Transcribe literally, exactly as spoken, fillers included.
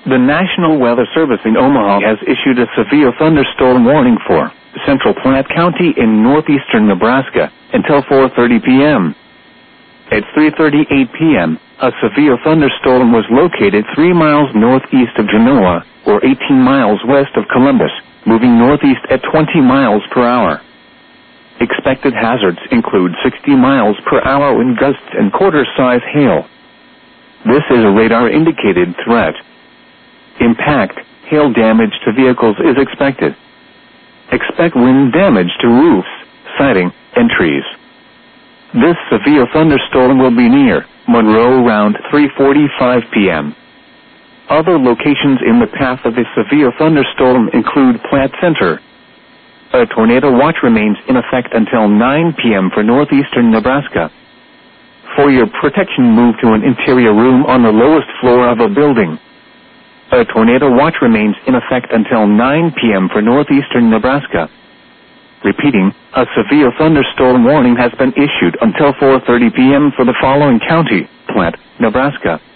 The National Weather Service in Omaha has issued a severe thunderstorm warning for central Platte County in northeastern Nebraska until four thirty p m At three thirty-eight p m, a severe thunderstorm was located three miles northeast of Genoa, or eighteen miles west of Columbus, moving northeast at twenty miles per hour. Expected hazards include sixty miles per hour wind gusts and quarter-size hail. This is a radar-indicated threat. Impact, hail damage to vehicles is expected. Expect wind damage to roofs, siding, and trees. This severe thunderstorm will be near Monroe around three forty-five p m Other locations in the path of this severe thunderstorm include Platte Center. A tornado watch remains in effect until nine p m for northeastern Nebraska. For your protection, move to an interior room on the lowest floor of a building. A tornado watch remains in effect until nine p m for northeastern Nebraska. Repeating, a severe thunderstorm warning has been issued until four thirty p m for the following county: Platte, Nebraska.